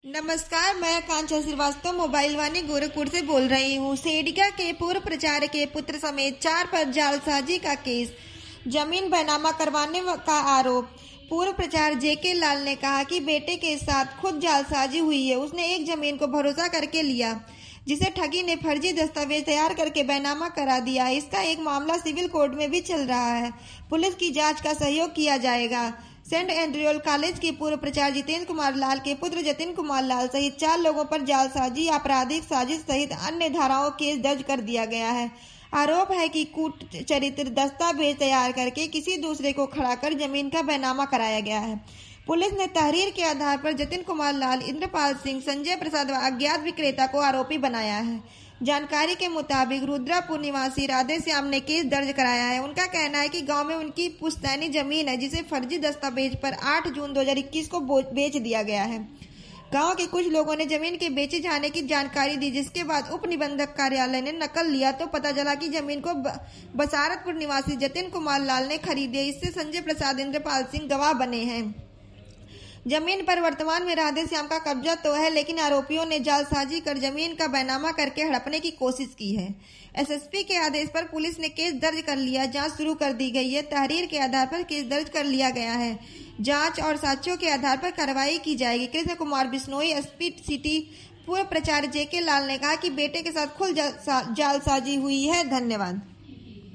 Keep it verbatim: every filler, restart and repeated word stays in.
नमस्कार, मैं कांचा श्रीवास्तव मोबाइल वाणी गोरखपुर से बोल रही हूँ। सेडिका के पूर्व प्रचारक के पुत्र समेत चार पर जालसाजी का केस, जमीन बैनामा करवाने का आरोप। पूर्व प्रचारक जेके लाल ने कहा कि बेटे के साथ खुद जालसाजी हुई है। उसने एक जमीन को भरोसा करके लिया, जिसे ठगी ने फर्जी दस्तावेज तैयार करके बैनामा करा दिया। इसका एक मामला सिविल कोर्ट में भी चल रहा है। पुलिस की जांच का सहयोग किया जाएगा। सेंट एंड्रयूल कॉलेज के पूर्व प्राचार्य जितेंद्र कुमार लाल के पुत्र जतिन कुमार लाल सहित चार लोगों पर जालसाजी, आपराधिक साजिश सहित अन्य धाराओं केस दर्ज कर दिया गया है। आरोप है कि कूट चरित्र दस्तावेज तैयार करके किसी दूसरे को खड़ा कर जमीन का बैनामा कराया गया है। पुलिस ने तहरीर के आधार पर जतिन कुमार लाल, इंद्रपाल सिंह, संजय प्रसाद व अज्ञात विक्रेता को आरोपी बनाया है। जानकारी के मुताबिक रुद्रापुर निवासी राधे श्याम ने केस दर्ज कराया है। उनका कहना है कि गांव में उनकी पुश्तैनी जमीन है, जिसे फर्जी दस्तावेज पर आठ जून दो हज़ार इक्कीस को बेच दिया गया है। गांव के कुछ लोगों ने जमीन के बेचे जाने की जानकारी दी, जिसके बाद उप निबंधक कार्यालय ने नकल लिया तो पता चला कि जमीन को बसारतपुर निवासी जतिन कुमार लाल ने खरीदी है। इससे संजय प्रसाद, इंद्रपाल सिंह गवाह बने हैं। जमीन पर वर्तमान में राधे श्याम का कब्जा तो है, लेकिन आरोपियों ने जालसाजी कर जमीन का बैनामा करके हड़पने की कोशिश की है। एसएसपी के आदेश पर पुलिस ने केस दर्ज कर लिया, जांच शुरू कर दी गई है। तहरीर के आधार पर केस दर्ज कर लिया गया है। जांच और साक्ष्यों के आधार पर कार्रवाई की जाएगी। कृष्ण कुमार बिश्नोई, एसपी सिटी, पूर्व प्राचार्य जेके लाल ने कहा कि बेटे के साथ खुद जालसाजी हुई है। धन्यवाद।